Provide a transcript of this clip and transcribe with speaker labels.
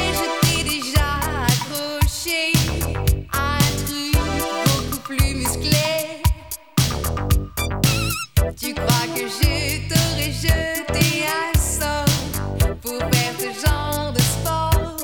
Speaker 1: je t'ai déjà accroché à un truc beaucoup plus musclé. Tu crois que je t'aurais jeté